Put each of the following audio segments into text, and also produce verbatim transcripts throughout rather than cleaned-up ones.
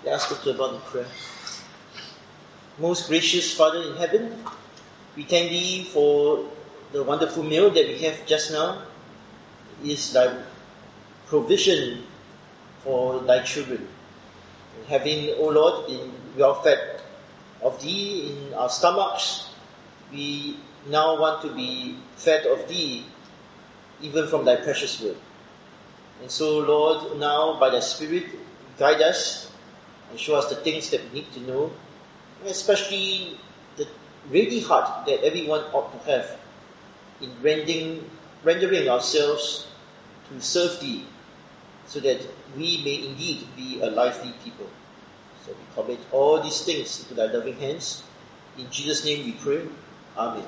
Let us go to about the prayer. Most gracious Father in heaven, we thank Thee for the wonderful meal that we have just now. It is Thy provision for Thy children. And having, O Lord, been well fed of Thee in our stomachs, we now want to be fed of Thee, even from Thy precious word. And so, Lord, now by Thy Spirit, guide us and show us the things that we need to know, and especially the ready heart that everyone ought to have in rendering, rendering ourselves to serve Thee, so that we may indeed be a lively people. So we commit all these things into Thy loving hands. In Jesus' name we pray. Amen.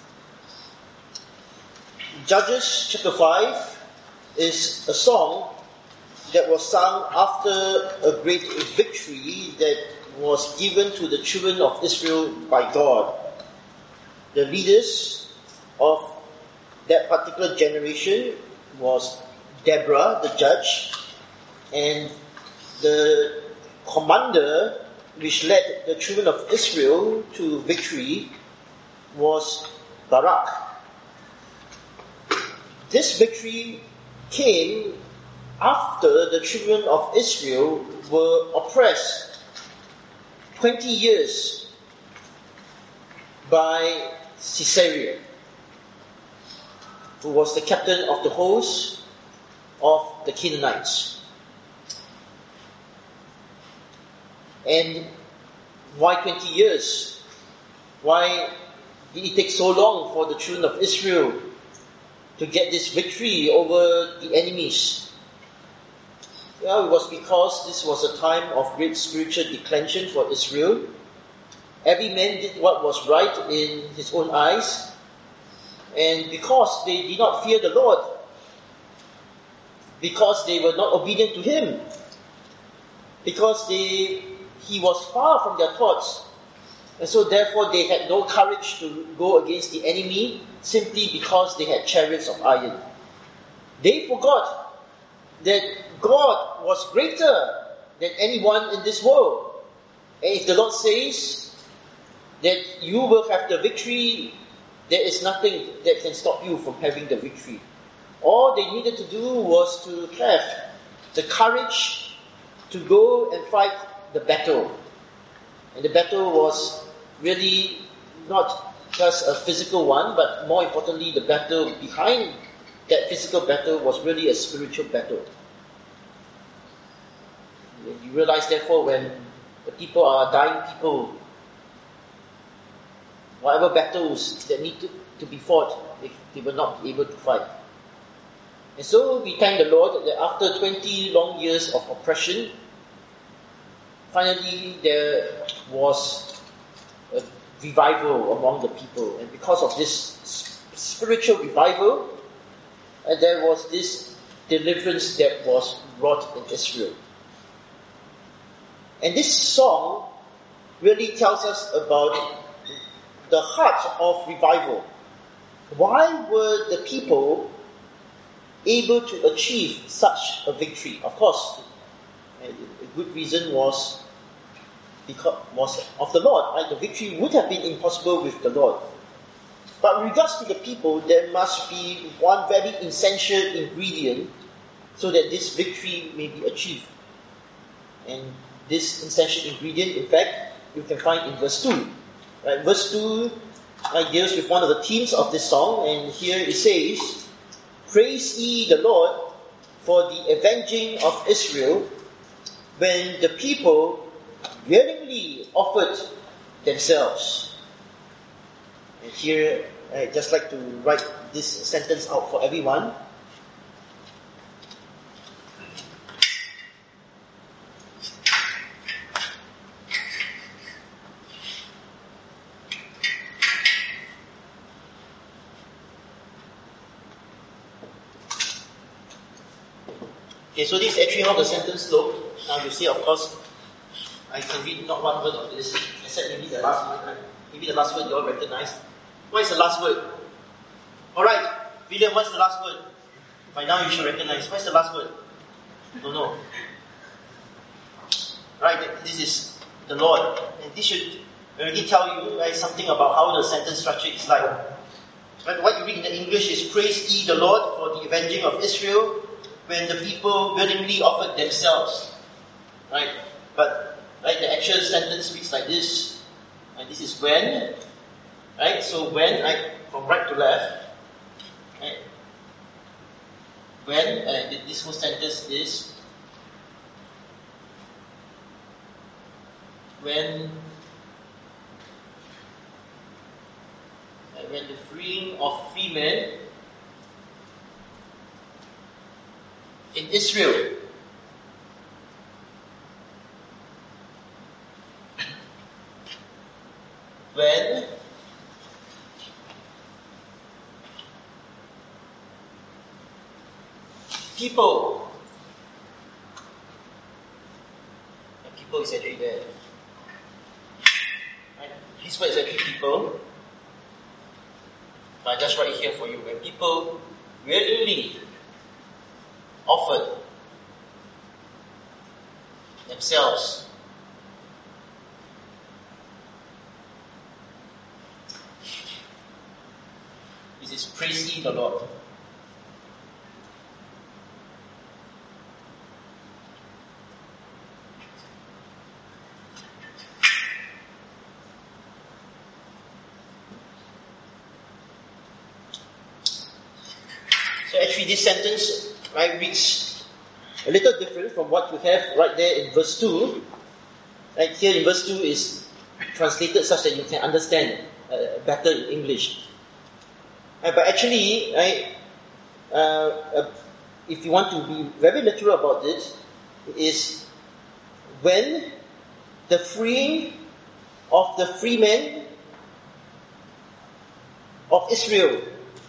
Judges chapter five is a song that was sung after a great victory that was given to the children of Israel by God. The leaders of that particular generation was Deborah, the judge, and the commander which led the children of Israel to victory was Barak. This victory came after the children of Israel were oppressed twenty years by Sisera, who was the captain of the host of the Canaanites. And why twenty years? Why did it take so long for the children of Israel to get this victory over the enemies? Well, it was because this was a time of great spiritual declension for Israel. Every man did what was right in his own eyes, and because they did not fear the Lord, because they were not obedient to Him, because they He was far from their thoughts, and so therefore they had no courage to go against the enemy simply because they had chariots of iron. They forgot that God was greater than anyone in this world. And if the Lord says that you will have the victory, there is nothing that can stop you from having the victory. All they needed to do was to have the courage to go and fight the battle. And the battle was really not just a physical one, but more importantly, the battle behind that physical battle was really a spiritual battle. You realize, therefore, when the people are dying people, whatever battles that need to, to be fought, they, they were not able to fight. And so we thank the Lord that after twenty long years of oppression, finally there was a revival among the people. And because of this spiritual revival, and there was this deliverance that was wrought in Israel. And this song really tells us about the heart of revival. Why were the people able to achieve such a victory? Of course, a good reason was because was of the Lord. Right? The victory would have been impossible with the Lord. But in regards to the people, there must be one very essential ingredient so that this victory may be achieved. And this essential ingredient, in fact, you can find in verse two. Right? Verse two right, deals with one of the themes of this song, and here it says, "Praise ye the Lord for the avenging of Israel, when the people willingly offered themselves." And here, I'd just like to write this sentence out for everyone. Okay, so this is actually how the sentence looked. Now you see, of course, I can read not one word of this, except maybe the last word. Maybe the last word you all recognize. What is the last word? Alright, William, what's the last word? By now you should recognize. What's the last word? Don't know. Right, This is the Lord. And this should already tell you, right, something about how the sentence structure is like. Right? What you read in the English is, praise ye the Lord for the avenging of Israel when the people willingly offered themselves. Right? But right, the actual sentence reads like this. And this is when. Right? So when, right, from right to left. Right? When, uh, this whole sentence is when uh, when the freeing of free men in Israel when people and people is actually there. Right? This word is actually people. But I just write it here for you. When people willingly offered themselves this is praise ye the Lord. So actually this sentence, right, reads a little different from what you have right there in verse two. Right here in verse two is translated such that you can understand uh, better in English. Uh, but actually, right, uh, uh, if you want to be very literal about it, it is when the freeing of the free men of Israel,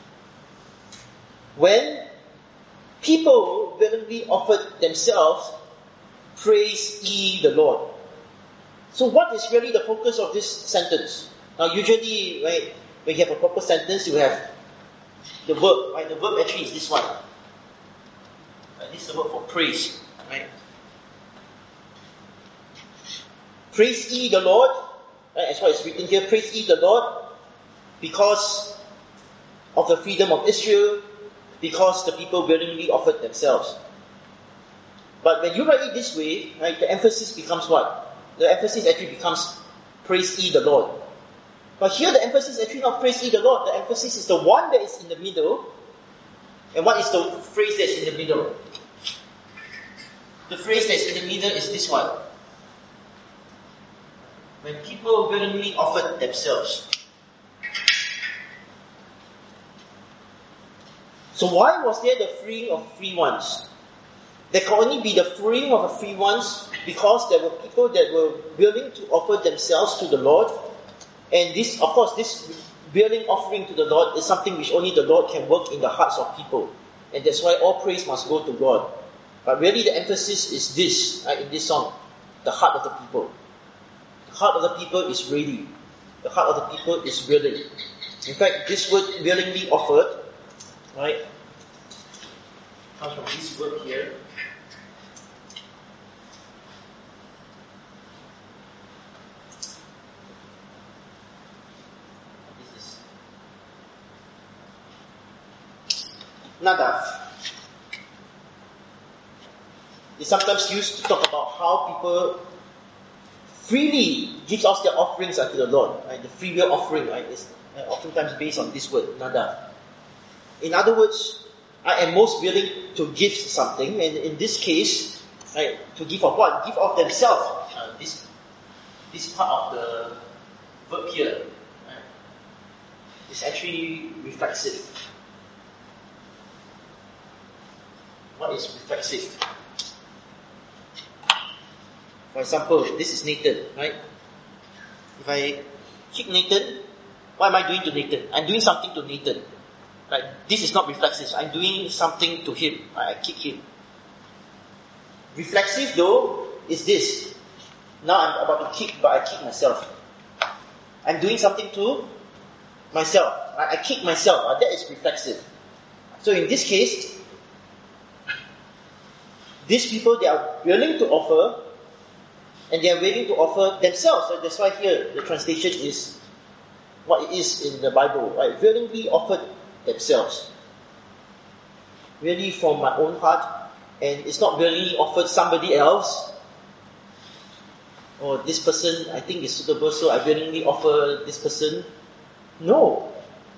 when people willingly offered themselves, praise ye the Lord. So what is really the focus of this sentence? Now usually, right, when you have a proper sentence, you have the verb, right? The verb actually is this one. Right? This is the word for praise, right? Praise ye the Lord, right? As what is written here, praise ye the Lord because of the freedom of Israel, because the people willingly offered themselves. But when you write it this way, right, the emphasis becomes what? The emphasis actually becomes praise ye the Lord. But here the emphasis is actually not praise ye the Lord. The emphasis is the one that is in the middle. And what is the phrase that is in the middle? The phrase that is in the middle is this one. When people willingly offered themselves. So why was there the freeing of free ones? There can only be the freeing of the free ones because there were people that were willing to offer themselves to the Lord. And this, of course, this willing offering to the Lord is something which only the Lord can work in the hearts of people. And that's why all praise must go to God. But really the emphasis is this, right, in this song. The heart of the people. The heart of the people is ready. The heart of the people is willing. In fact, this word willingly offered, right, comes from this word here. This is nadav. It's sometimes used to talk about how people freely give out their offerings unto the Lord. Right? The free will offering, right, is oftentimes based on this word, nadav. In other words, I am most willing to give something, and in this case, right, to give of what? Give of themselves. Uh, this, this part of the verb here, right, is actually reflexive. What is reflexive? For example, this is Nathan, right? If I kick Nathan, what am I doing to Nathan? I'm doing something to Nathan. Right? This is not reflexive. I'm doing something to him. Right? I kick him. Reflexive though is this. Now I'm about to kick, but I kick myself. I'm doing something to myself. Right? I kick myself. Right? That is reflexive. So in this case, these people, they are willing to offer, And they are willing to offer themselves. So that's why here the translation is what it is in the Bible, right? Willingly offered themselves. Really from my own heart. And it's not really offered somebody else. Or this person I think is suitable, so I willingly offer this person. No.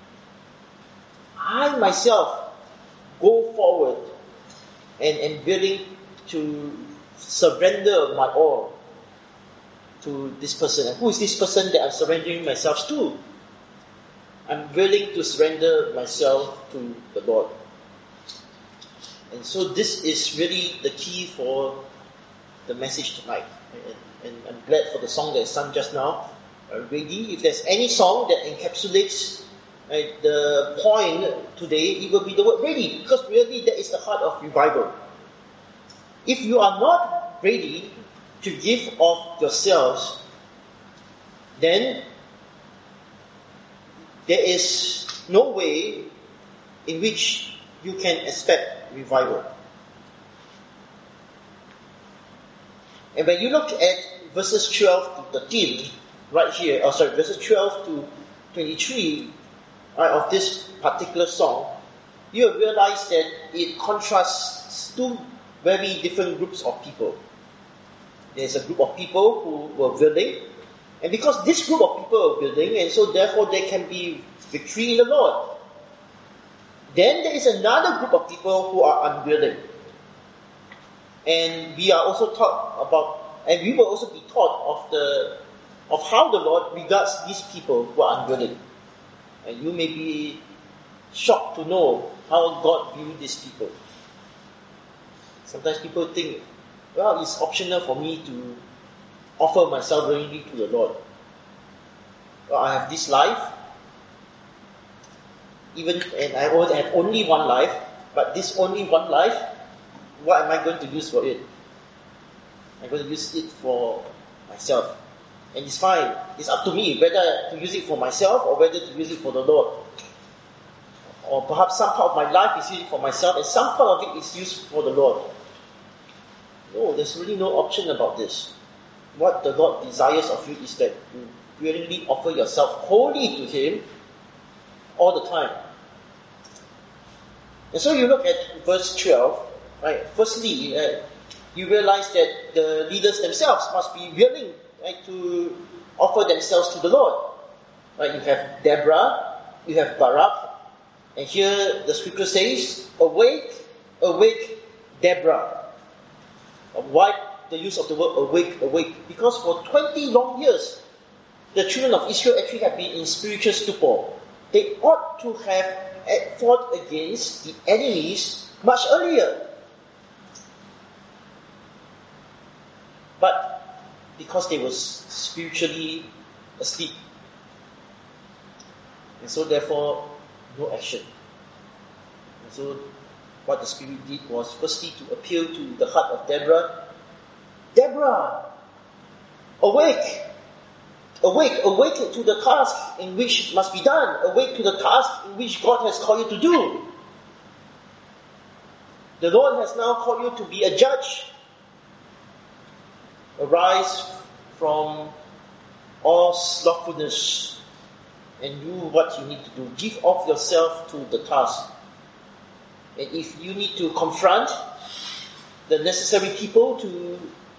I myself go forward and am willing to surrender my all to this person. And who is this person that I'm surrendering myself to? I'm willing to surrender myself to the Lord. And so this is really the key for the message tonight. And, and I'm glad for the song that is sung just now, uh, Ready. If there's any song that encapsulates uh, the point today, it will be the word ready. Because really that is the heart of revival. If you are not ready to give of yourselves, then there is no way in which you can expect revival. And when you look at verses twelve to thirteen, right here, oh sorry, verses twelve to twenty-three, right, of this particular song, you will realize that it contrasts two very different groups of people. There's a group of people who were willing, and because this group of people are willing, and so therefore there can be victory in the Lord. Then there is another group of people who are unwilling. And we are also taught about, and we will also be taught of the of how the Lord regards these people who are unwilling. And you may be shocked to know how God views these people. Sometimes people think, well, it's optional for me to offer myself willingly to the Lord. Well, I have this life, even and I have only one life, but this only one life, what am I going to use for it? I'm going to use it for myself. And it's fine. It's up to me whether to use it for myself or whether to use it for the Lord. Or perhaps some part of my life is used for myself and some part of it is used for the Lord. No, there's really no option about this. What the Lord desires of you is that you willingly offer yourself wholly to Him all the time. And so you look at verse twelve, right? Firstly, uh, you realize that the leaders themselves must be willing, right, to offer themselves to the Lord. Right? You have Deborah, you have Barak, and here the scripture says, "Awake, awake, Deborah." Why the use of the word awake, awake? Because for twenty long years, the children of Israel actually have been in spiritual stupor. They ought to have fought against the enemies much earlier. But because they were spiritually asleep. And so therefore, no action. And so what the Spirit did was firstly to appeal to the heart of Deborah. Deborah, awake! Awake, awake to the task in which must be done. Awake to the task in which God has called you to do. The Lord has now called you to be a judge. Arise from all slothfulness and do what you need to do. Give off yourself to the task. And if you need to confront the necessary people to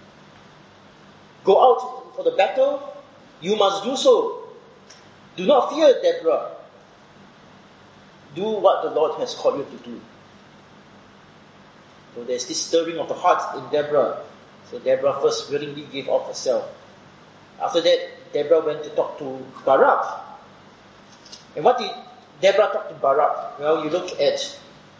go out for the battle, you must do so. Do not fear, Deborah. Do what the Lord has called you to do. So there's this stirring of the heart in Deborah. So Deborah first willingly gave off herself. After that, Deborah went to talk to Barak. And what did Deborah talk to Barak? Well, you look at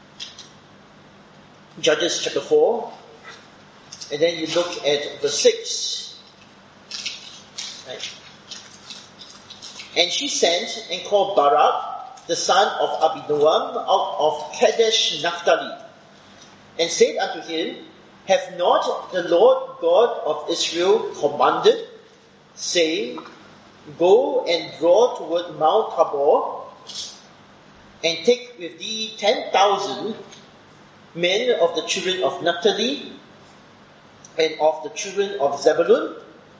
Judges chapter four, and then you look at verse six. Right. And she sent and called Barak, the son of Abinoam, out of Kadesh Naphtali, and said unto him, Have not the Lord God of Israel commanded, saying, Go and draw toward Mount Tabor, and take with thee ten thousand men of the children of Naphtali, and of the children of Zebulun,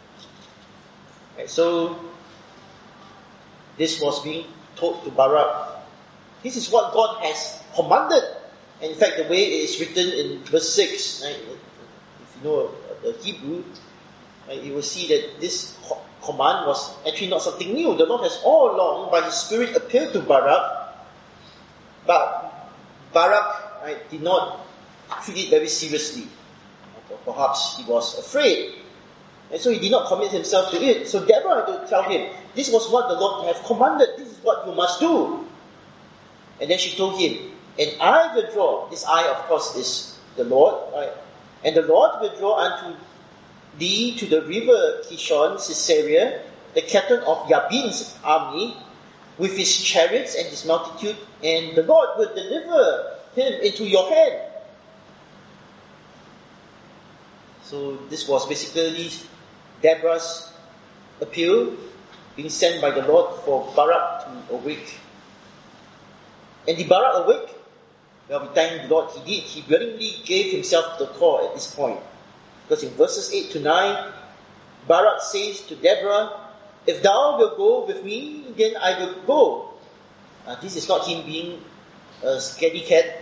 Right, so this was being told to Barak. This is what God has commanded. And in fact, the way it is written in verse six, right, if you know the Hebrew, right, you will see that this co- command was actually not something new. The Lord has all along, by His Spirit, appealed to Barak, but Barak, right, did not treat it very seriously. Or perhaps he was afraid, and so he did not commit himself to it. So Deborah had to tell him, this was what the Lord has commanded, this is what you must do. And then she told him, and I will draw, this I of course is the Lord, right? And the Lord will draw unto thee to the river Kishon, Sisera, the captain of Yabin's army, with his chariots and his multitude, and the Lord will deliver him into your hand. So this was basically Deborah's appeal, being sent by the Lord for Barak to awake. And did Barak awake? Well, we thank the Lord he did. He willingly gave himself the call at this point. Because in verses eight to nine, Barak says to Deborah, if thou wilt go with me, then I will go. Uh, this is not him being a scaredy cat.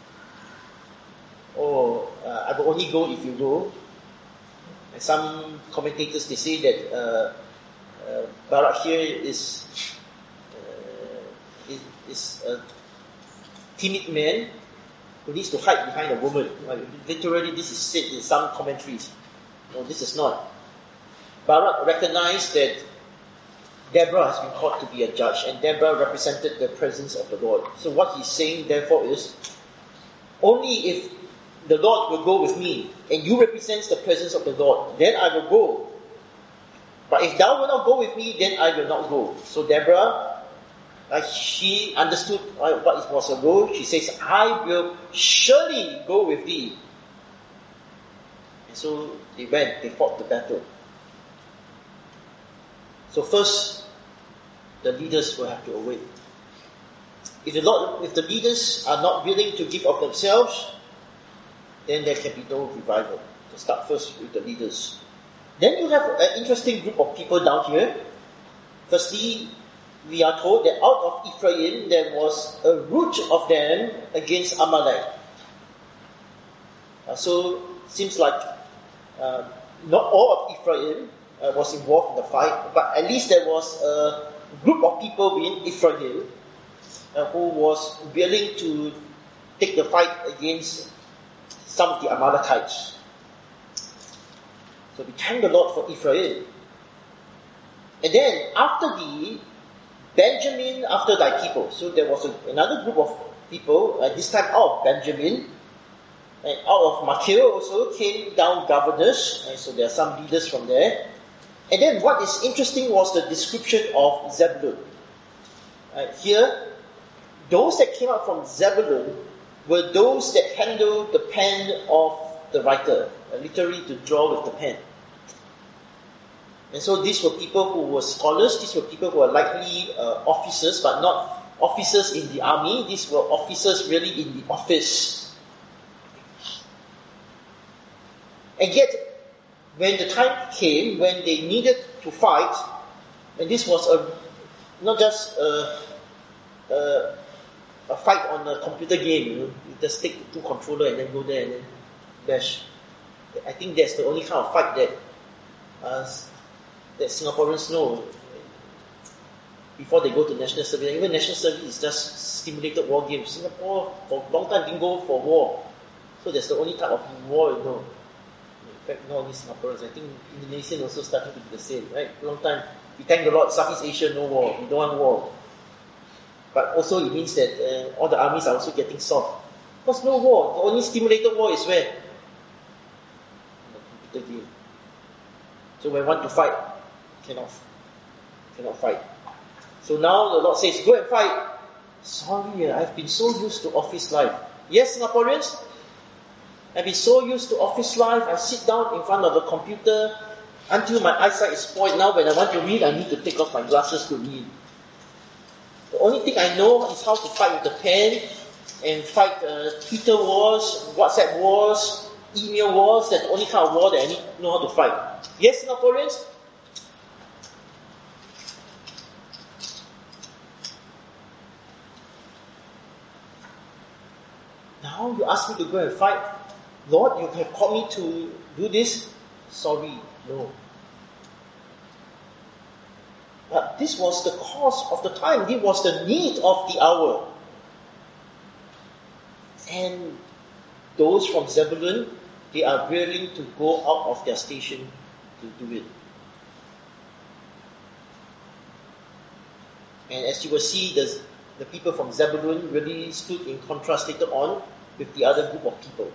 Or uh, I will only go if you go. And some commentators, they say that uh, uh, Barak here is, uh, is, is a timid man who needs to hide behind a woman. Uh, literally, this is said in some commentaries. No, this is not. Barak recognized that Deborah has been called to be a judge, and Deborah represented the presence of the Lord. So what he's saying, therefore, is, only if the Lord will go with me, and you represent the presence of the Lord, then I will go. But if thou will not go with me, then I will not go. So Deborah, like she understood uh, what it was a role. She says, I will surely go with thee. And so they went, they fought the battle. So first, the leaders will have to awake. If the Lord, if the leaders are not willing to give of themselves, then there can be no revival. So start first with the leaders. Then you have an interesting group of people down here. Firstly, we are told that out of Ephraim there was a root of them against Amalek. Uh, so seems like uh, not all of Ephraim uh, was involved in the fight, but at least there was a group of people within Ephraim uh, who was willing to take the fight against some of the Amalekites. So we thank the Lord for Ephraim. And then after the Benjamin, after thy people. So there was a, another group of people, uh, this time out of Benjamin, and out of Machir also came down governors, and so there are some leaders from there. And then what is interesting was the description of Zebulun. Uh, here, those that came out from Zebulun were those that handled the pen of the writer, uh, literally to draw with the pen. And so these were people who were scholars, these were people who were likely uh, officers, but not officers in the army, these were officers really in the office. And yet, when the time came, when they needed to fight, and this was a not just a, a, a fight on a computer game, you know, you just take the two controller and then go there and then bash. I think that's the only kind of fight that uh, that Singaporeans know before they go to national service. Even national service is just simulated war games. Singapore for a long time didn't go for war, so that's the only type of war you know. In fact, not only Singaporeans, I think Indonesian also starting to be the same, right? Long time, we thank the Lord, Southeast Asia, no war, we don't want war. But also it means that uh, all the armies are also getting soft. Because no war, the only stimulated war is where? The computer game. So when want to fight, cannot, cannot fight. So now the Lord says, go and fight. Sorry, I've been so used to office life. Yes, Singaporeans? I've been so used to office life, I sit down in front of a computer until my eyesight is spoiled. Now when I want to read, I need to take off my glasses to read. The only thing I know is how to fight with the pen and fight uh, Twitter wars, WhatsApp wars, email wars. That's the only kind of war that I need to know how to fight. Yes, Singaporeans? now you ask me to go and fight. Lord, you have called me to do this. Sorry, no. But this was the cause of the time. This was the need of the hour. And those from Zebulun, they are willing to go out of their station to do it. And as you will see, the, the people from Zebulun really stood in contrast later on with the other group of people.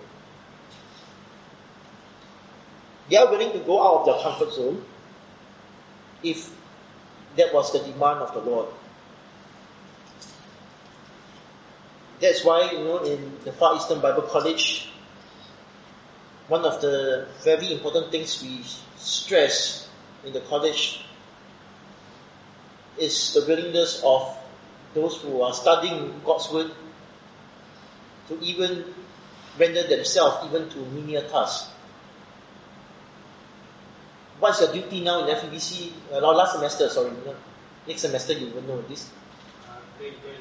They are willing to go out of their comfort zone if that was the demand of the Lord. That's why, you know, in the Far Eastern Bible College, one of the very important things we stress in the college is the willingness of those who are studying God's Word to even render themselves even to menial tasks. What's your duty now in F E B C? Uh, last semester, sorry. No, next semester you will know this. Uh, great, great.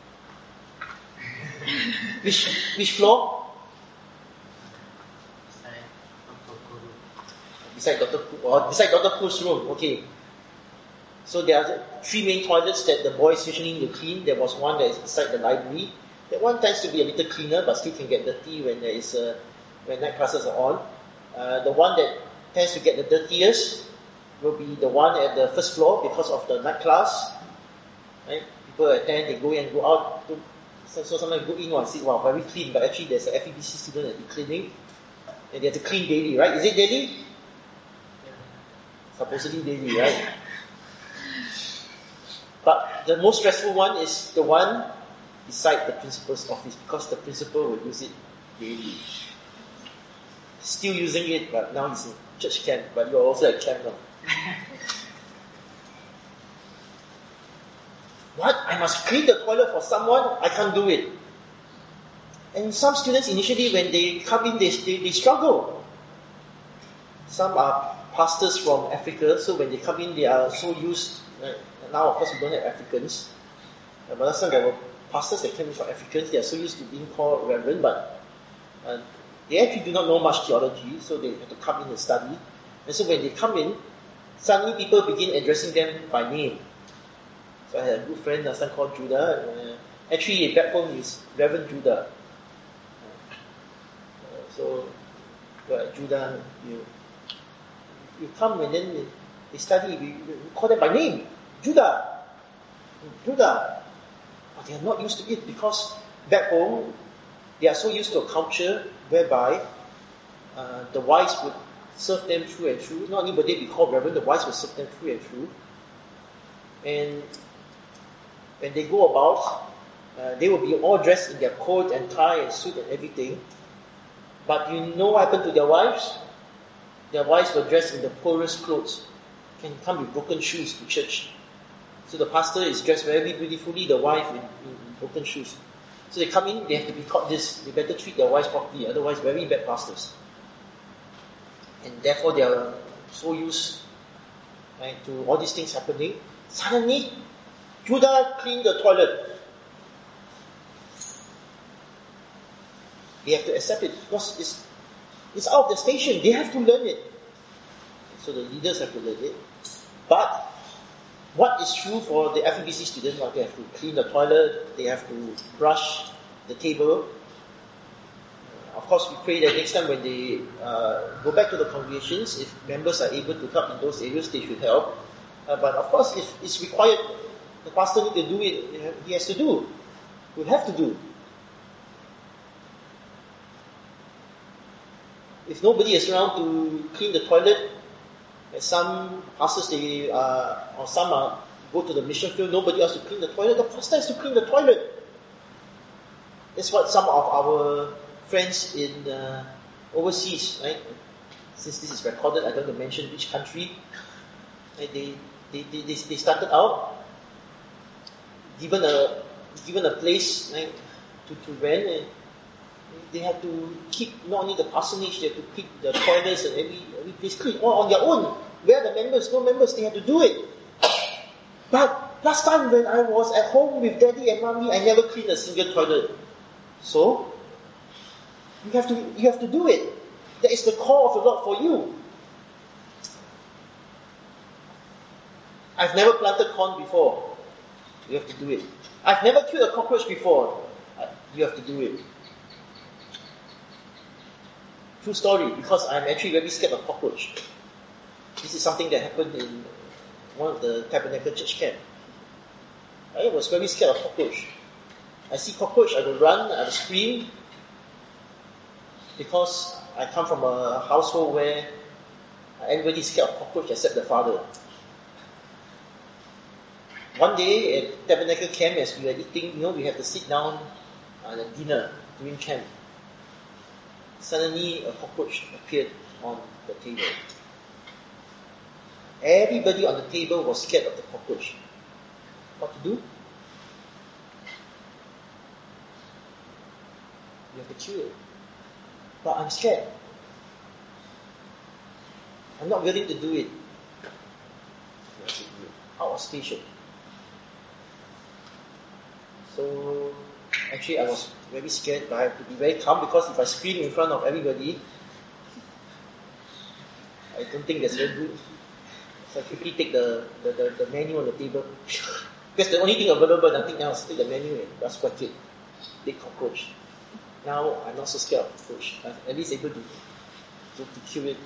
which, which floor? Beside Doctor Koo, or beside Doctor Koo's room. Okay. So there are three main toilets that the boys usually need to clean. There was one that is beside the library. That one tends to be a little cleaner, but still can get dirty when there is a, when night classes are on. Uh, the one that tends to get the dirtiest will be the one at the first floor because of the night class. Right? People attend, they go in and go out. To, so, so sometimes go in and see, wow, very clean, but actually there's an F E B C student that is cleaning, and they have to clean daily, right? Is it daily? Yeah. Supposedly daily, right? But the most stressful one is the one beside the principal's office, because the principal will use it daily. Still using it, but now he's in church camp, but you're also at camp now. What? I must clean the toilet for someone? I can't do it. And some students initially, when they come in, they, they, they struggle. Some are pastors from Africa, so when they come in, they are so used. Right? Now, of course, we don't have Africans. Uh, but last time there were pastors that came in from Africans. They are so used to being called reverend, but uh, they actually do not know much theology, so they have to come in and study. And so when they come in, suddenly people begin addressing them by name. So I had a good friend last time called Judah. Uh, actually, back home is Reverend Judah. Uh, so, uh, Judah, you you come and then they study. We, we call them by name, Judah, Judah. But they are not used to it because back home they are so used to a culture whereby uh, the wives would serve them through and through. Not only would they be called Reverend, the wives would serve them through and through. And when they go about, uh, they will be all dressed in their coat and tie and suit and everything. But you know what happened to their wives? Their wives were dressed in the poorest clothes, can come with broken shoes to church. So the pastor is dressed very beautifully, the wife in, in, in broken shoes. So they come in, they have to be taught this. They better treat their wives properly, otherwise very bad pastors. And therefore they are so used, right, to all these things happening. Suddenly, Judah cleaned the toilet. They have to accept it because it's, it's out of the station. They have to learn it. So the leaders have to learn it. But what is true for the F E B C students? Well, they have to clean the toilet, they have to brush the table. Of course, we pray that next time when they uh, go back to the congregations, if members are able to help in those areas, they should help. Uh, but of course, if it's required, the pastor needs to do it, he has to do. We have to do. If nobody is around to clean the toilet, some pastors, they uh, or some are, go to the mission field, nobody else to clean the toilet, the pastor has to clean the toilet. That's what some of our friends in uh, overseas, right? Since this is recorded, I don't want to mention which country. Right? They, they, they, they, they started out, given a given a place, right, to, to rent, and they have to keep not only the parsonage, they have to keep the toilets and every, every place clean, all on their own. Where are the members? No members, they have to do it. But last time when I was at home with daddy and mommy, I never cleaned a single toilet. So, You have to, you have to do it. That is the call of the Lord for you. I've never planted corn before. You have to do it. I've never killed a cockroach before. You have to do it. True story, because I'm actually very scared of cockroach. This is something that happened in one of the Tabernacle Church camp. I was very scared of cockroach. I see cockroach, I will run, I will scream, because I come from a household where everybody is scared of cockroach except the father. One day at Tabernacle camp, as we were eating, you know, we have to sit down at a dinner during camp. Suddenly a cockroach appeared on the table. Everybody on the table was scared of the cockroach. What to do? You have to kill it. But I'm scared. I'm not willing to do it. You have to do it. Out of station. So, actually I was very scared, but I have to be very calm, because if I scream in front of everybody, I don't think that's very good. So I quickly take the, the, the, the menu on the table. Because the only thing available, nothing else. Take the menu and just whack it. Big cockroach. Now I'm not so scared of cockroach. I'm at least able to, to, to kill it.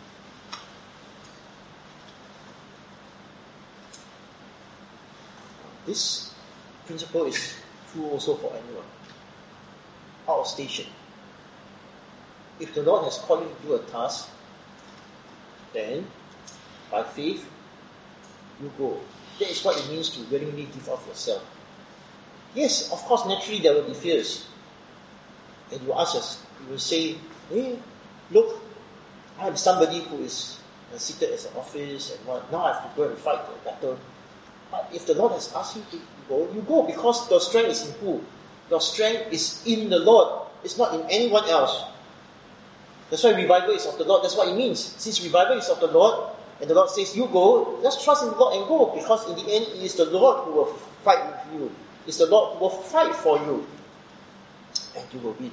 This principle is true also for anyone. Out of station. If the Lord has called you to do a task, then by faith, you go. That is what it means to willingly give up yourself. Yes, of course, naturally there will be fears. And you ask us, you will say, hey, look, I am somebody who is uh, seated as an office and what. Now I have to go and fight the battle. But if the Lord has asked you to go, you go, because your strength is in who? Your strength is in the Lord. It's not in anyone else. That's why revival is of the Lord. That's what it means. Since revival is of the Lord, and the Lord says, you go, just trust in the Lord and go. Because in the end, it is the Lord who will fight with you. It's the Lord who will fight for you. And you will win.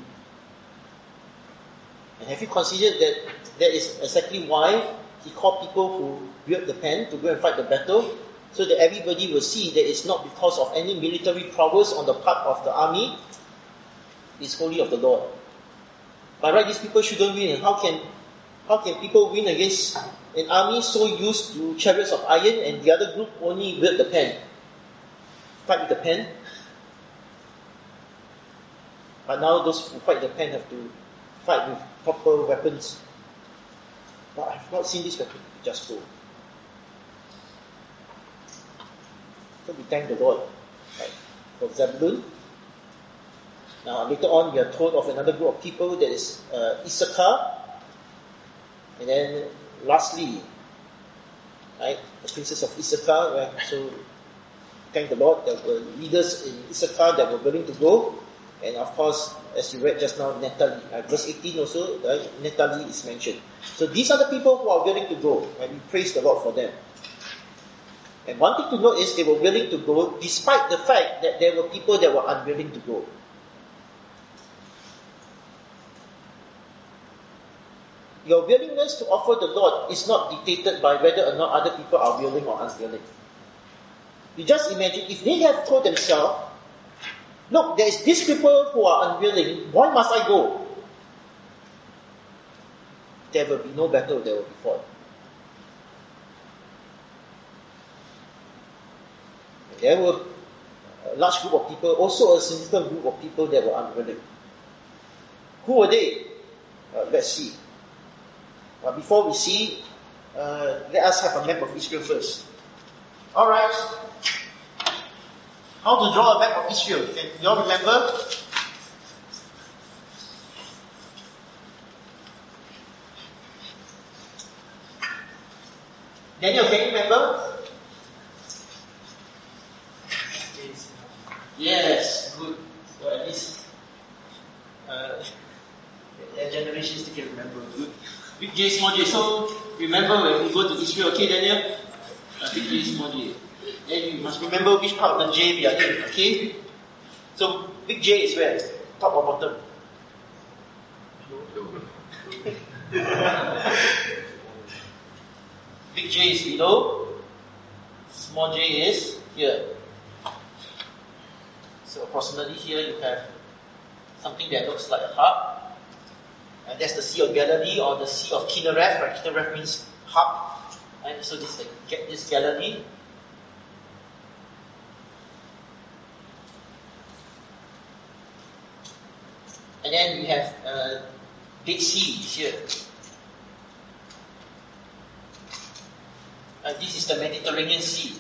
And have you considered that that is exactly why He called people who built the pen to go and fight the battle? So that everybody will see that it's not because of any military prowess on the part of the army. It's wholly of the Lord. By right, these people shouldn't win. How can how can people win against an army so used to chariots of iron, and the other group only wield the pen? Fight with the pen. But now those who fight the pen have to fight with proper weapons. But I've not seen this weapon. Just go. So we thank the Lord. Right. For Zebulun. Now later on we are told of another group of people, that is uh, Issachar. And then lastly, right, the princes of Issachar. Right? So thank the Lord, there were leaders in Issachar that were willing to go. And of course, as you read just now, Naphtali. Uh, verse eighteen also, right, Naphtali is mentioned. So these are the people who are willing to go. And we praise the Lord for them. And one thing to note is they were willing to go despite the fact that there were people that were unwilling to go. Your willingness to offer the Lord is not dictated by whether or not other people are willing or unwilling. You just imagine, if they have told themselves, look, there is these people who are unwilling, why must I go? There will be no battle, there will be fought. There were a large group of people, also a significant group of people that were unwilling. Who were they? Uh, let's see. But before we see, uh, let us have a map of Israel first. Alright. How to draw a map of Israel? Can you all remember? Daniel, can you remember? Yes, good. So at least uh, their generation still can remember. Good. Big J, small j. So remember when we go to Israel, okay, Daniel? Uh, big J, small j. Then you must remember which part of the J we are in, okay? So big J is where? Top or bottom? Big J is below, small j is here. So approximately here you have something that looks like a hub. And that's the Sea of Galilee or the Sea of Kinnereth, right? Kinnereth means hub. And so this, get this Galilee. And then we have uh, Dead Sea here. And this is the Mediterranean Sea.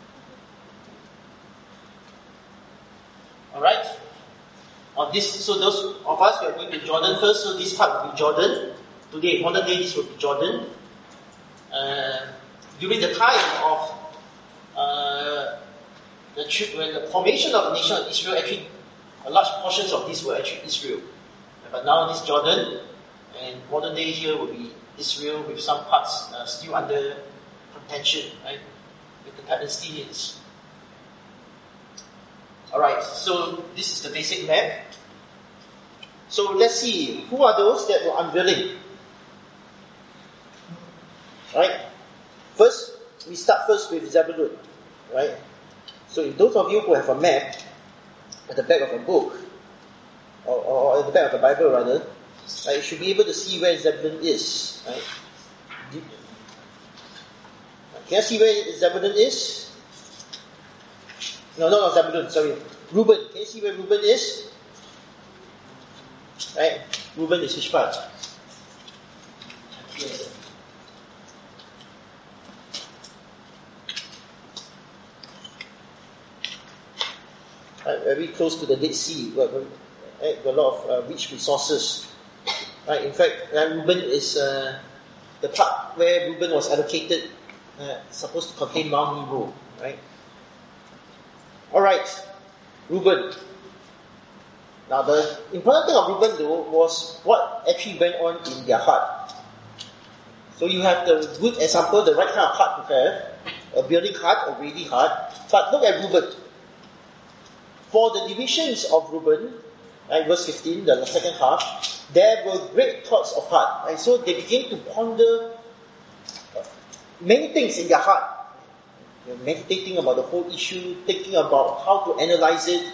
Alright? On this, so those of us who are going to Jordan first, so this part will be Jordan. Today, modern day, this will be Jordan. Uh, during the time of uh, the when the formation of the nation of Israel, actually, a large portions of this were actually Israel. But now this Jordan, and modern day here will be Israel with some parts uh, still under contention, right, with the Palestinians. Alright, so this is the basic map. So let's see, who are those that were unwilling? Right? First, we start first with Zebulun. Right? So if those of you who have a map at the back of a book, or, or at the back of the Bible rather, right, you should be able to see where Zebulun is. Right? Can I see where Zebulun is? No, no, no, Zebulun, sorry. Reuben. Can you see where Reuben is? Right? Reuben is which part? Yes. Right, very close to the Dead Sea. Right, a lot of uh, rich resources. Right, in fact, uh, Reuben is uh, the part where Reuben was allocated, uh, supposed to contain Mount Nebo. Right? Alright, Reuben. Now the important thing of Reuben though was what actually went on in their heart. So you have the good example, the right kind of heart to have, a building heart, a ready heart. But look at Reuben. For the divisions of Reuben, right, verse fifteen, the second half, there were great thoughts of heart. And so they began to ponder many things in their heart. You're meditating about the whole issue, thinking about how to analyze it.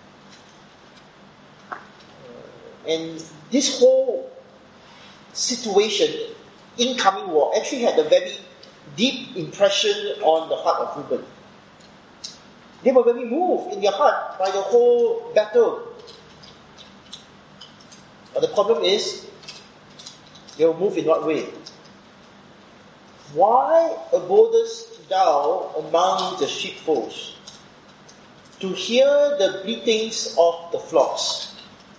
Uh, and this whole situation, incoming war, actually had a very deep impression on the heart of Reuben. They were very moved in their heart by the whole battle. But the problem is, they were moved in what way? Why abodest thou among the sheepfolds, to hear the bleatings of the flocks?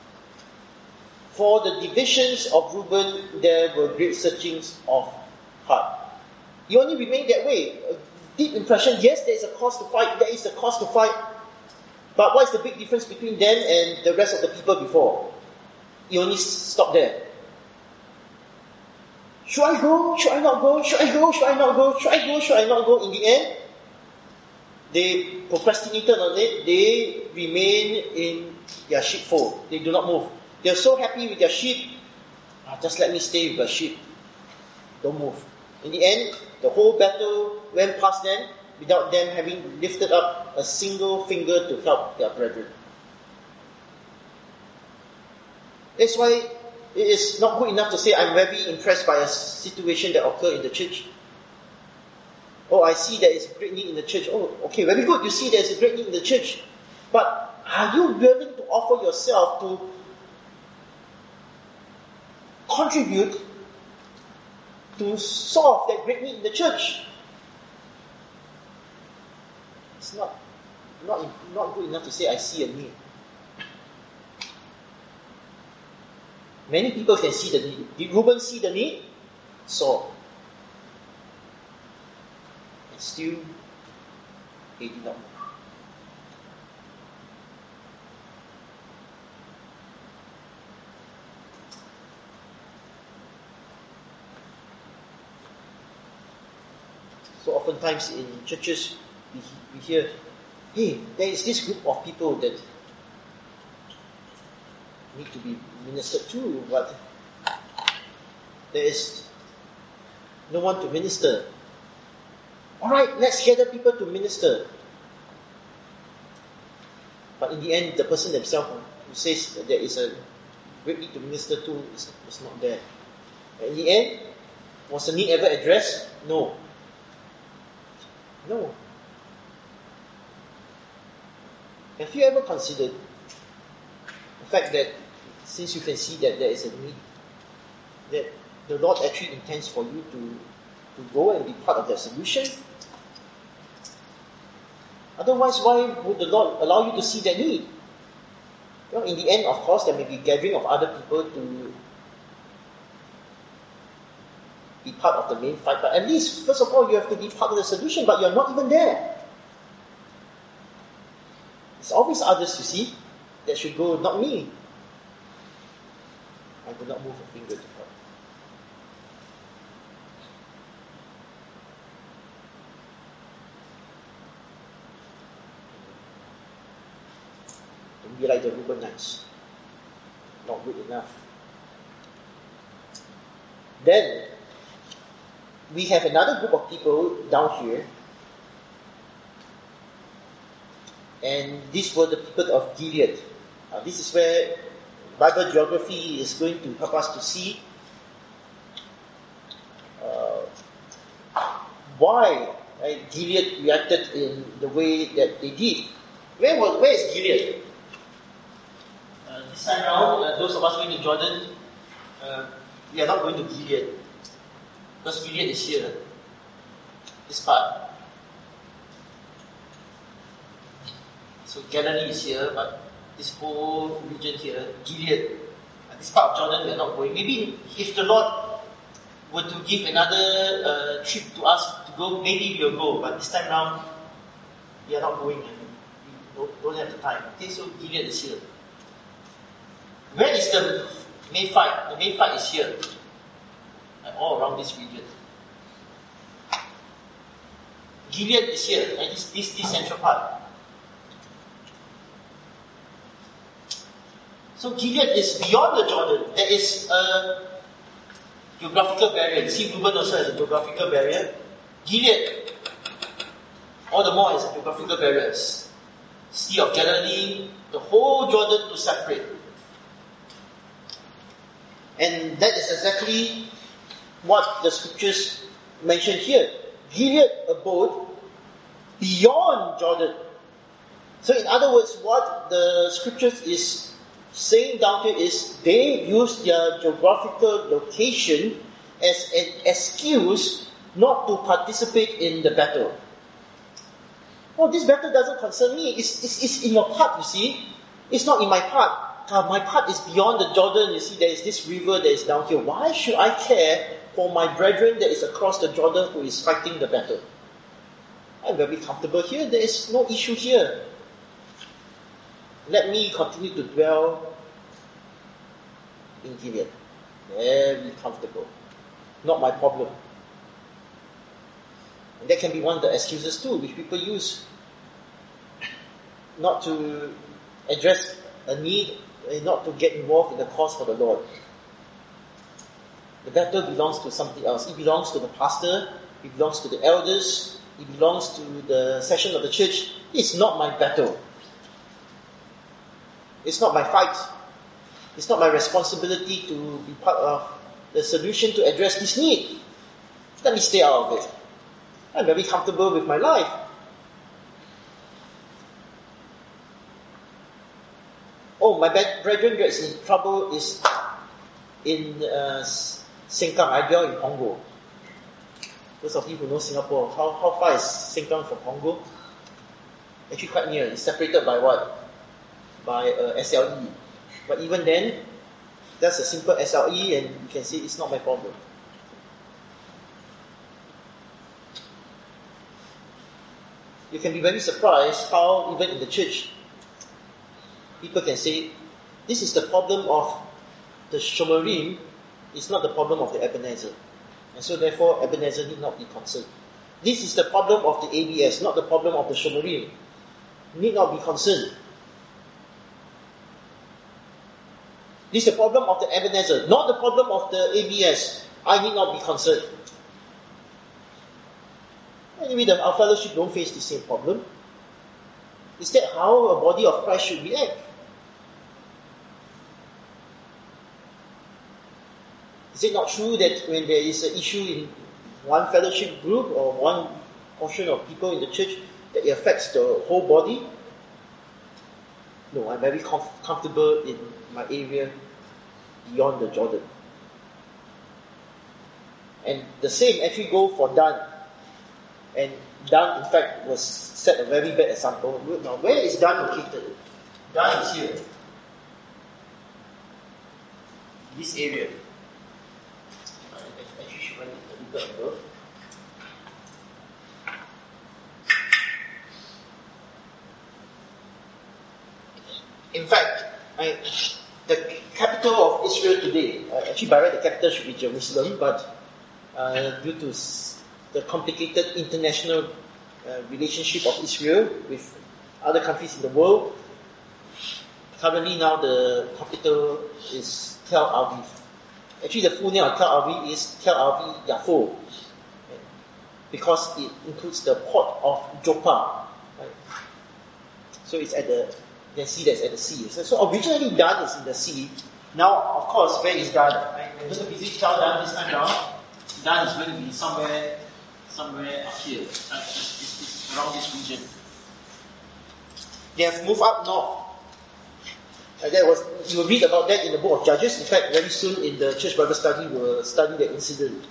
For the divisions of Reuben, there were great searchings of heart. You only remain that way. A deep impression, yes, there is a cause to fight, there is a cause to fight. But what is the big difference between them and the rest of the people before? You only stop there. Should I go? Should I not go? Should I go? Should I not go? Should I go? Should I not go? In the end, they procrastinated on it. They remain in their sheepfold. They do not move. They are so happy with their sheep. Ah, just let me stay with the sheep. Don't move. In the end, the whole battle went past them without them having lifted up a single finger to help their brethren. That's why it is not good enough to say I'm very impressed by a situation that occurred in the church. Oh, I see there is a great need in the church. Oh, okay, very good. You see there is a great need in the church. But are you willing to offer yourself to contribute to solve that great need in the church? It's not, not, not good enough to say I see a need. Many people can see the need. Did Reuben see the need? Saw. And still, he did not. So oftentimes in churches, we, we hear, hey, there is this group of people that need to be ministered to, but there is no one to minister. Alright, let's gather people to minister. But in the end, the person themselves who says that there is a great need to minister to is, is not there. And in the end, was the need ever addressed? No. No. Have you ever considered the fact that since you can see that there is a need, that the Lord actually intends for you to, to go and be part of that solution? Otherwise, why would the Lord allow you to see that need? You know, in the end, of course, there may be gathering of other people to be part of the main fight, but at least, first of all, you have to be part of the solution, but you're not even there. It's always others, you see, that should go, not me. I will not move a finger to help. Don't be like the Reubenites. Not good enough. Then, we have another group of people down here, and these were the people of Gilead. Uh, this is where Bible geography is going to help us to see uh, why right, Gilead reacted in the way that they did. Where was where is Gilead? Uh, this time around, uh, those of us going to Jordan, uh, we are not going to Gilead. Because Gilead is here, this part. So Galilee is here, but this whole region here, Gilead, this part of Jordan, we are not going. Maybe if the Lord were to give another uh, trip to us to go, maybe we'll go. But this time around, we are not going. And we don't, don't have the time. Okay, so Gilead is here. Where is the main fight? The main fight is here. All around this region. Gilead is here, and this, this, this central part. So Gilead is beyond the Jordan. There is a geographical barrier. You see, Reuben also has a geographical barrier. Gilead, all the more, has a geographical barriers. Sea of Galilee, the whole Jordan to separate. And that is exactly what the scriptures mention here. Gilead abode beyond Jordan. So in other words, what the scriptures is saying down here is they use their geographical location as an excuse not to participate in the battle. Oh, this battle doesn't concern me. It's, it's, it's in your part, you see. It's not in my part. Uh, my part is beyond the Jordan. You see, there is this river that is down here. Why should I care for my brethren that is across the Jordan who is fighting the battle? I'm very comfortable here. There is no issue here. Let me continue to dwell in Gilead. Very comfortable. Not my problem. And that can be one of the excuses too, which people use not to address a need, not to get involved in the cause for the Lord. The battle belongs to something else. It belongs to the pastor, it belongs to the elders, it belongs to the session of the church. It's not my battle. It's not my fight. It's not my responsibility to be part of the solution to address this need. Let me stay out of it. I'm very comfortable with my life. Oh, my brethren gets in trouble is in uh, Sengkang. I dwell in Congo. Those of you who know Singapore, how, how far is Sengkang from Congo? Actually quite near. It's separated by what? By uh, S L E. But even then, that's a simple S L E and you can see it's not my problem. You can be very surprised how even in the church, people can say, this is the problem of the Shomerim, it's not the problem of the Ebenezer. And so therefore, Ebenezer need not be concerned. This is the problem of the A B S, not the problem of the Shomerim. Need not be concerned. This is the problem of the Ebenezer, not the problem of the A B S. I need not be concerned. Anyway, the, our fellowship don't face the same problem. Is that how a body of Christ should react? Is it not true that when there is an issue in one fellowship group or one portion of people in the church, that it affects the whole body? No, I'm very comf- comfortable in my area beyond the Jordan. And the same actually go for Dan. And Dan, in fact, was set a very bad example. Now, where is Dan located? Dan is here. This area. I actually should write it a little above. In fact, I, the capital of Israel today, uh, actually by right the capital should be Jerusalem, but uh, due to s- the complicated international uh, relationship of Israel with other countries in the world, currently now the capital is Tel Aviv. Actually the full name of Tel Aviv is Tel Aviv Yafo, because it includes the port of Joppa. Right? So it's at the You can see that's at the sea. So, so originally Dan is in the sea. Now, of course, where is Dan? I'm going to visit tell Dan this time around. Dan is going to be somewhere, somewhere up here. Uh, it's, it's, it's around this region. They have moved up north. Uh, that was you will read about that in the book of Judges. In fact, very soon in the church Bible study, we will study that incident.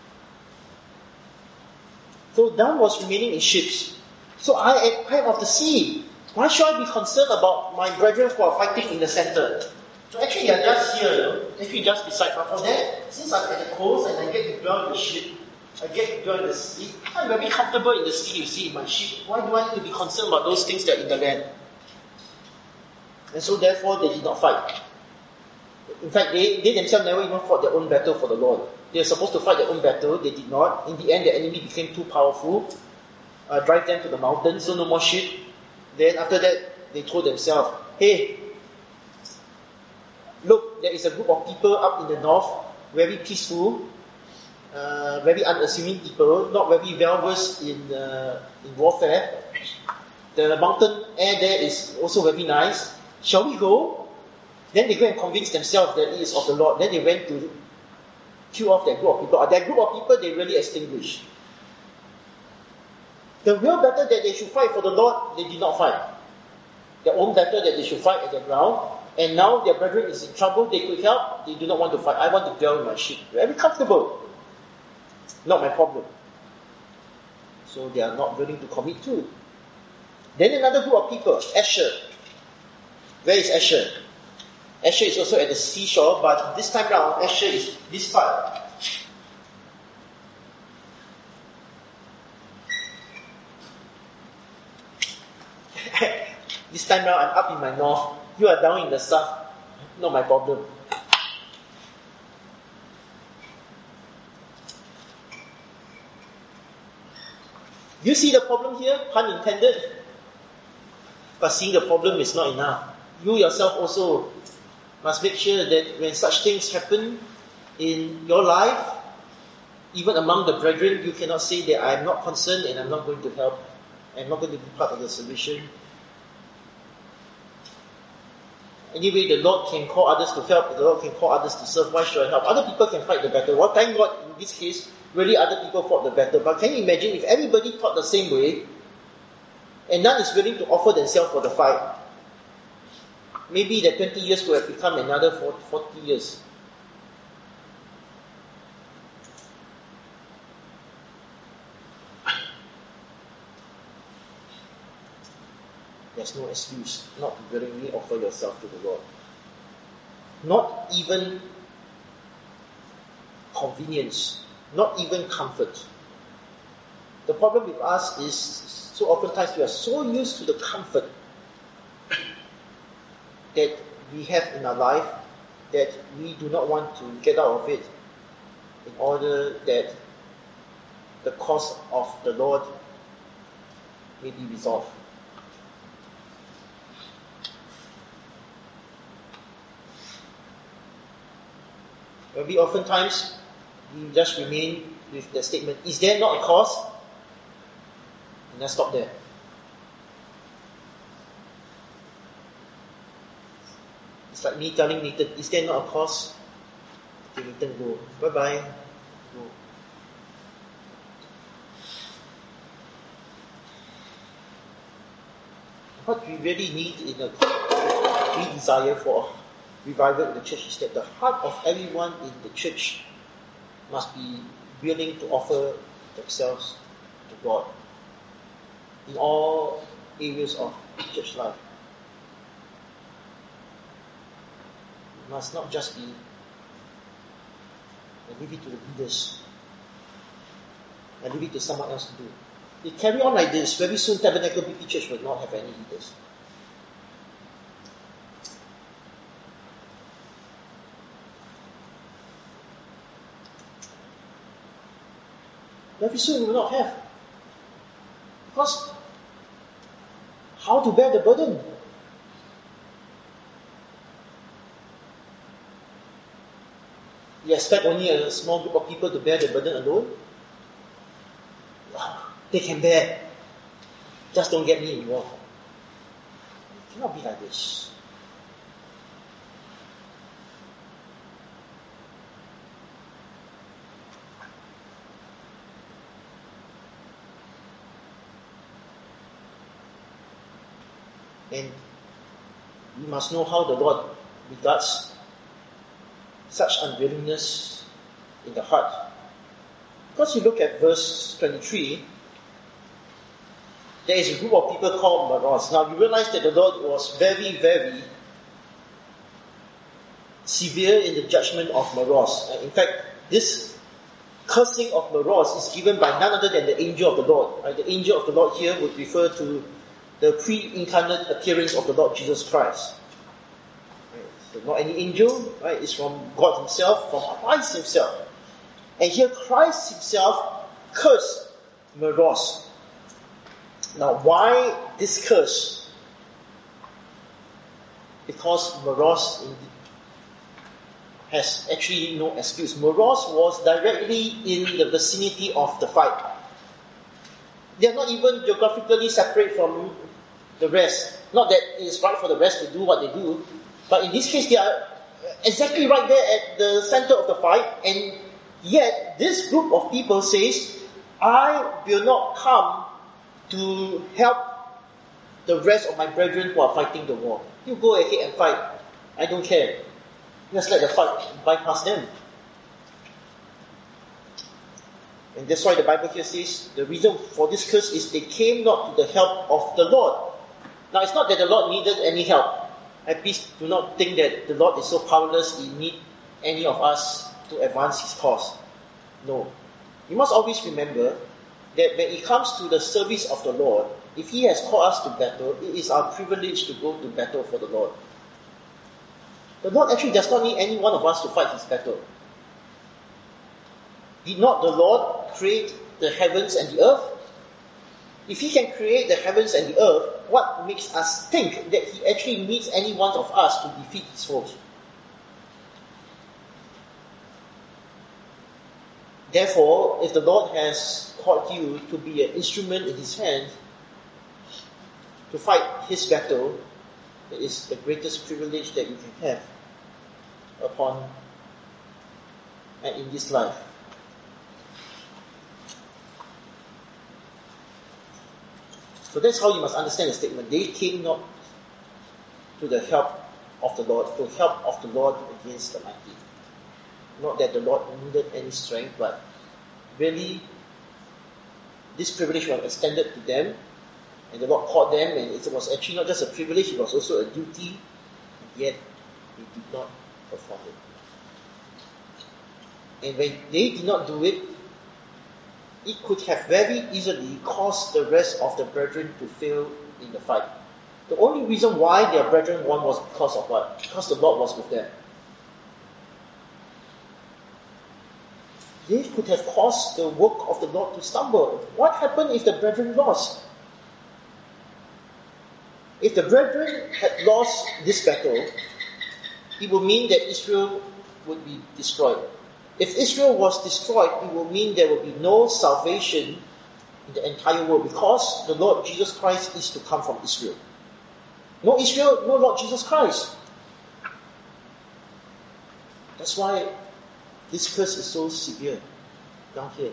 So Dan was remaining in ships. So I am part of the sea. Why should I be concerned about my brethren who are fighting in the center? So actually they are just here, you know, actually just beside. But for that, since I'm at the coast and I get to dwell in the ship, I get to dwell in the sea, I'm very comfortable in the sea, you see, in my ship. Why do I need to be concerned about those things that are in the land? And so therefore they did not fight. In fact, they, they themselves never even fought their own battle for the Lord. They were supposed to fight their own battle, they did not. In the end, the enemy became too powerful, uh, drive them to the mountains, so no more ship. Then after that, they told themselves, hey, look, there is a group of people up in the north, very peaceful, uh, very unassuming people, not very well versed in, uh, in warfare. The mountain air there is also very nice. Shall we go? Then they go and convince themselves that it is of the Lord. Then they went to kill off that group of people. That group of people, they really extinguished. The real battle that they should fight for the Lord, they did not fight. Their own battle that they should fight at the ground, and now their brethren is in trouble, they could help, they do not want to fight. I want to dwell in my ship. Very comfortable. Not my problem. So they are not willing to commit too. Then another group of people, Asher. Where is Asher? Asher is also at the seashore, but this time round, Asher is this part. This time round, I'm up in my north. You are down in the south. Not my problem. You see the problem here? Pun intended. But seeing the problem is not enough. You yourself also must make sure that when such things happen in your life, even among the brethren, you cannot say that I am not concerned and I'm not going to help. I'm not going to be part of the solution. Anyway, the Lord can call others to help, the Lord can call others to serve. Why should I help? Other people can fight the battle. Well, thank God, in this case, really other people fought the battle. But can you imagine if everybody thought the same way, and none is willing to offer themselves for the fight? Maybe that twenty years could have become another forty years. There's no excuse not to willingly offer yourself to the Lord. Not even convenience, not even comfort. The problem with us is so oftentimes we are so used to the comfort that we have in our life that we do not want to get out of it in order that the cause of the Lord may be resolved. We oftentimes we just remain with the statement, is there not a cause? And let's stop there. It's like me telling Nathan, is there not a cause? Okay, Nathan, go. Bye-bye. Go. What we really need in a we desire for revival in the church is that the heart of everyone in the church must be willing to offer themselves to God in all areas of church life. It must not just be and leave it to the leaders and leave it to someone else to do. If carry on like this, very soon Tabernacle B P Church will not have any leaders. Very soon we will not have. Because how to bear the burden? You expect only a small group of people to bear the burden alone? They can bear. Just don't get me involved. It cannot be like this. And we must know how the Lord regards such unwillingness in the heart. Because you look at verse twenty-three, there is a group of people called Maros. Now you realize that the Lord was very, very severe in the judgment of Maros. In fact, this cursing of Maros is given by none other than the angel of the Lord. Right? The angel of the Lord here would refer to the pre-incarnate appearance of the Lord Jesus Christ. Right? So not any angel, right? It's from God himself, from Christ himself. And here Christ himself cursed Maros. Now why this curse? Because Maros has actually no excuse. Maros was directly in the vicinity of the fight. They are not even geographically separate from the rest. Not that it is right for the rest to do what they do, but in this case they are exactly right there at the center of the fight, and yet this group of people says, I will not come to help the rest of my brethren who are fighting the war. You go ahead and fight. I don't care. Just let the fight bypass them. And that's why the Bible here says the reason for this curse is they came not to the help of the Lord. Now it's not that the Lord needed any help. And please do not think that the Lord is so powerless he need any of us to advance his cause. No. You must always remember that when it comes to the service of the Lord, if he has called us to battle, it is our privilege to go to battle for the Lord. The Lord actually does not need any one of us to fight his battle. Did not the Lord create the heavens and the earth? If he can create the heavens and the earth, what makes us think that he actually needs any one of us to defeat his foes? Therefore, if the Lord has called you to be an instrument in his hand to fight his battle, it is the greatest privilege that you can have upon and in this life. So that's how you must understand the statement. They came not to the help of the Lord, to help of the Lord against the mighty. Not that the Lord needed any strength, but really this privilege was extended to them, and the Lord called them, and it was actually not just a privilege, it was also a duty, and yet they did not perform it. And when they did not do it, it could have very easily caused the rest of the brethren to fail in the fight. The only reason why their brethren won was because of what? Because the Lord was with them. They could have caused the work of the Lord to stumble. What happened if the brethren lost? If the brethren had lost this battle, it would mean that Israel would be destroyed. If Israel was destroyed, it will mean there will be no salvation in the entire world, because the Lord Jesus Christ is to come from Israel. No Israel, no Lord Jesus Christ. That's why this curse is so severe down here.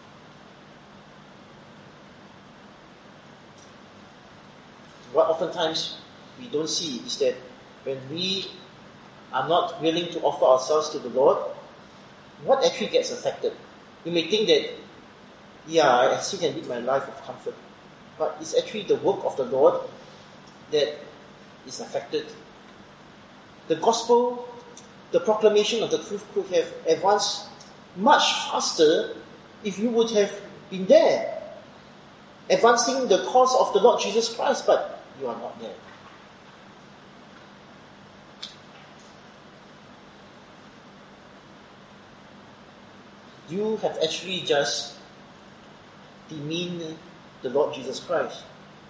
What oftentimes we don't see is that when we are not willing to offer ourselves to the Lord, what actually gets affected? You may think that, yeah, I still can live my life of comfort, but it's actually the work of the Lord that is affected. The gospel, the proclamation of the truth could have advanced much faster if you would have been there, advancing the cause of the Lord Jesus Christ, but you are not there. You have actually just demeaned the Lord Jesus Christ.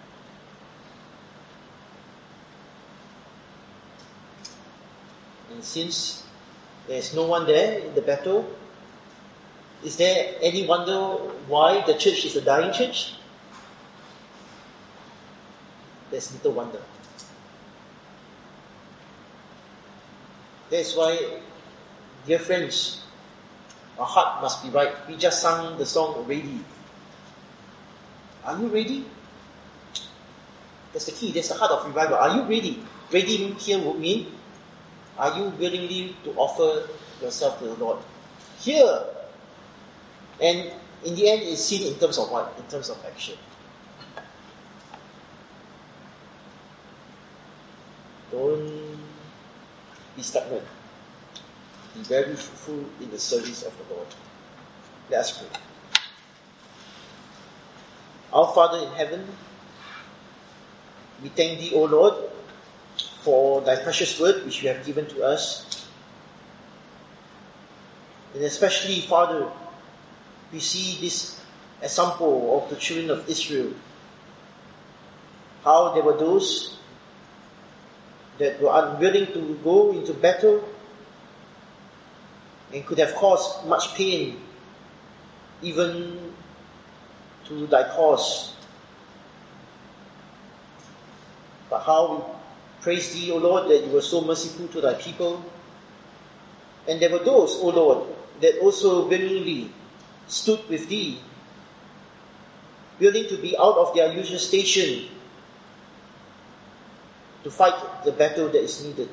And since there is no one there in the battle, is there any wonder why the church is a dying church? There's little wonder. That's why, dear friends, our heart must be right. We just sang the song Ready. Are you ready? That's the key. That's the heart of revival. Are you ready? Ready here would mean, are you willingly to offer yourself to the Lord? Here. And in the end, it's seen in terms of what? In terms of action. Don't be stagnant. Be very fruitful in the service of the Lord. Let us pray. Our Father in heaven, we thank Thee, O Lord, for Thy precious word which You have given to us. And especially, Father, we see this example of the children of Israel. How there were those that were unwilling to go into battle and could have caused much pain even to Thy cause. But how we praise Thee, O Lord, that You were so merciful to Thy people. And there were those, O Lord, that also willingly stood with Thee, willing to be out of their usual station to fight the battle that is needed.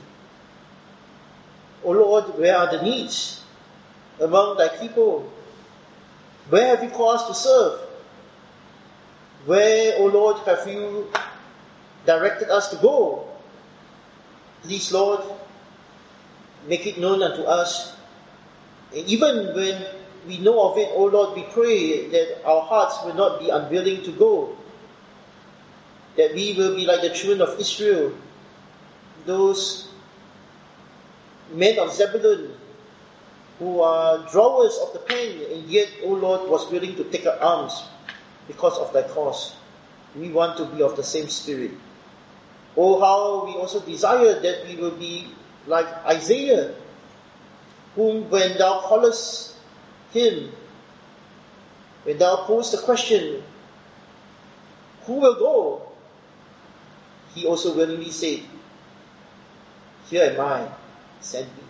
O Lord, where are the needs among Thy people? Where have You called us to serve? Where, O Lord, have You directed us to go? Please, Lord, make it known unto us. And even when we know of it, O Lord, we pray that our hearts will not be unwilling to go. That we will be like the children of Israel, those men of Zebulun who are drawers of the pen, and yet, O Lord, was willing to take up arms because of Thy cause. We want to be of the same spirit. Oh, how we also desire that we will be like Isaiah, whom when Thou callest him, when Thou posed the question, who will go? He also willingly said, here am I, send me.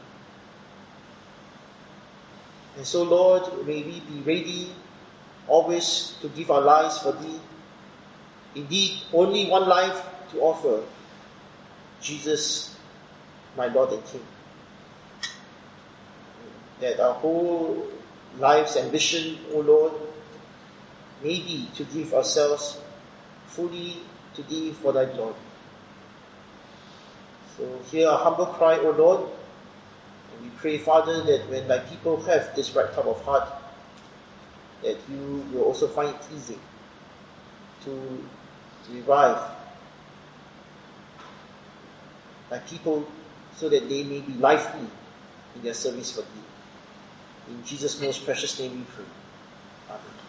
And so, Lord, may we be ready always to give our lives for Thee. Indeed, only one life to offer, Jesus, my Lord and King. That our whole life's ambition, O Lord, may be to give ourselves fully to Thee for Thy glory. So hear our humble cry, O Lord, and we pray, Father, that when Thy people have this right type of heart, that You will also find it easy to revive Thy people so that they may be lively in their service for Thee. In Jesus' most precious name we pray. Amen.